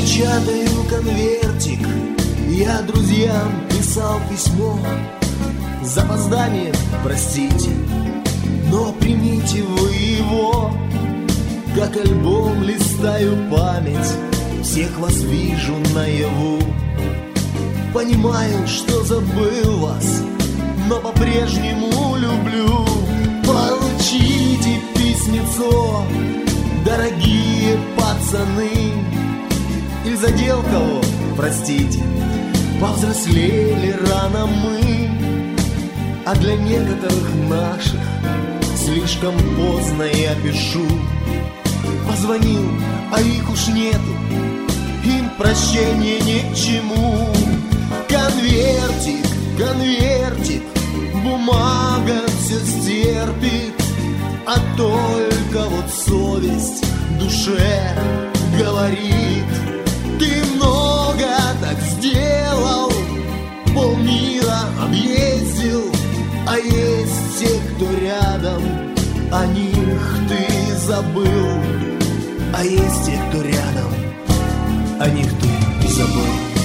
Печатаю конвертик, я друзьям писал письмо. С запозданием, простите, но примите вы его. Как альбом листаю память, всех вас вижу наяву. Понимаю, что забыл вас, но по-прежнему люблю. Получите письмецо, дорогие пацаны. Или задел кого, простите, повзрослели рано мы. А для некоторых наших слишком поздно я пишу. Позвонил, а их уж нету, им прощения ни к чему. Конвертик, конвертик, бумага все стерпит, а только вот совесть в душе говорит: ты много так сделал, полмира объездил, а есть те, кто рядом, о них ты забыл. А есть те, кто рядом, о них ты забыл.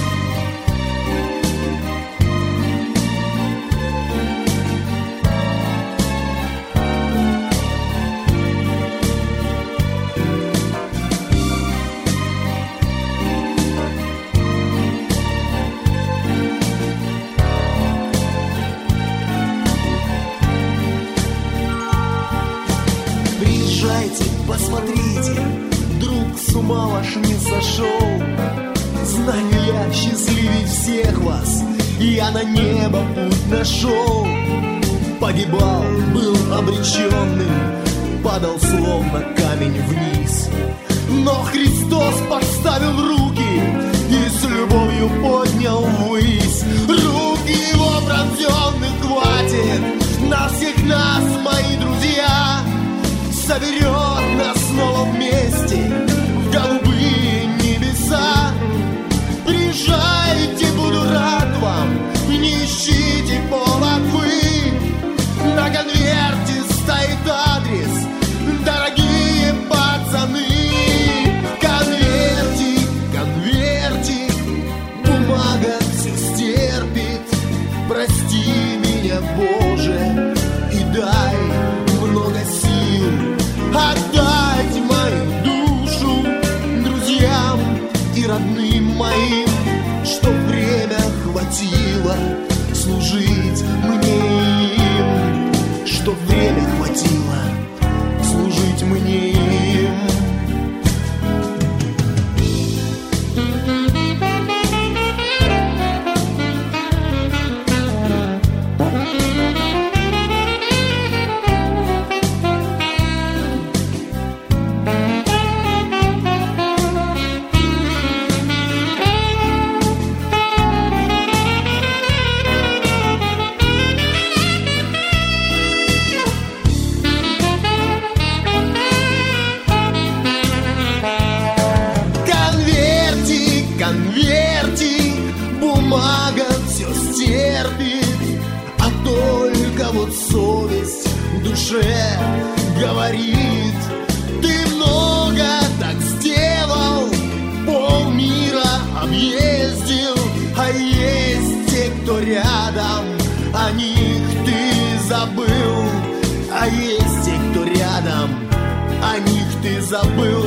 Приезжайте, посмотрите, друг с ума ваш не сошел. Знаю я счастливей всех вас, я на небо путь нашел. Погибал, был обреченным, падал словно камень вниз. Но Христос подставил руки и с любовью поднял ввысь. Руки его пронзенных хватит на всех нас, мои друзья. Соберет нас снова вместе в голубые небеса. Приезжайте, буду рад вам, не ищите повод вы. На конверте стоит адрес, дорогие пацаны. Конвертик, конвертик, бумага все стерпит. Прости меня, Боже, и дай много сил отдать мою душу друзьям и родным моим, чтоб время хватило служить мне им, чтоб время хватило служить мне им. Конвертик, бумага все стерпит, а только вот совесть в душе говорит: ты много так сделал, полмира объездил, а есть те, кто рядом, о них ты забыл. А есть те, кто рядом, о них ты забыл.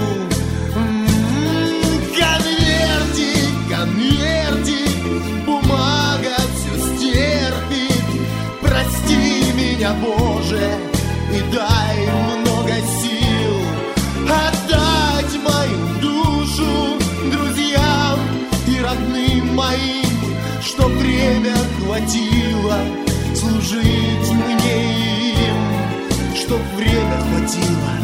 Конвертик, бумага все стерпит. Прости меня, Боже, и дай много сил отдать мою душу друзьям и родным моим, чтоб время хватило служить мне им, чтоб время хватило